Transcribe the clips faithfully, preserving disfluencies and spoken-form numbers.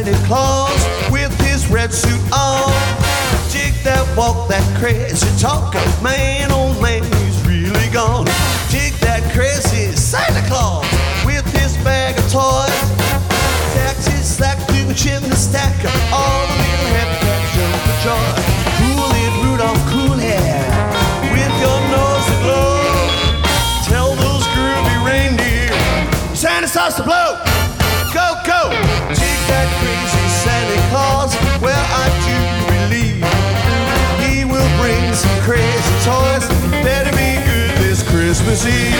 Santa Claus with his red suit on. Jig that walk, that crazy talk, man, oh man, he's really gone. Jig that crazy Santa Claus with his bag of toys. Taxi slack to a chimney stack, all the little happy cats jump for joy. Cool it, Rudolph, cool it, with your nose aglow. Tell those groovy reindeer Santa starts to blow. Go, go! Jig that crazy Santa Claus, well, I do believe he will bring some crazy toys. Better be good this Christmas Eve.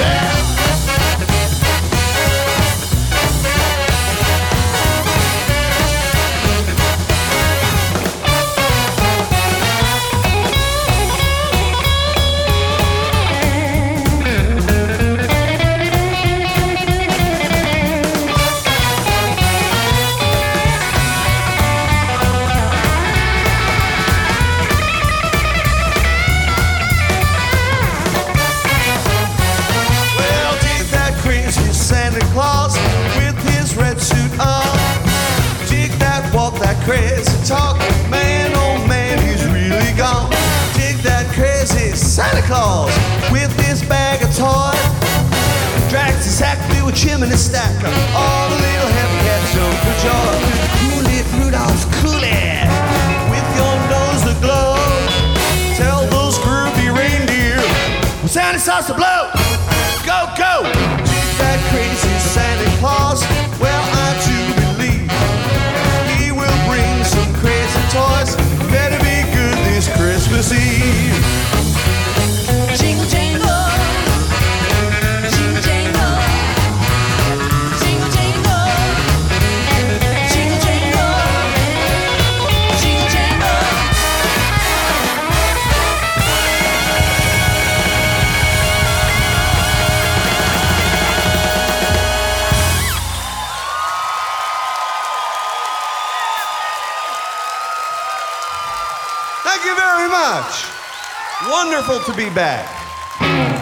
Santa Claus with his red suit on. Jig that walk, that crazy talk, man, oh man, he's really gone. Jig that crazy Santa Claus with his bag of toys. Drags his sack through a chimney stack, all the little happy cats jump for joy. Cool it, Rudolph, cool it, with your nose aglow. Tell those groovy reindeer when Santa starts to blow. Go, go! That crazy Santa Claus, well, I do believe he will bring some crazy toys. Better be good this Christmas Eve. Jingle, jingle, jingle, jingle, jingle, jingle, jingle, jingle, jingle, jingle. Thank you very much. Wonderful to be back.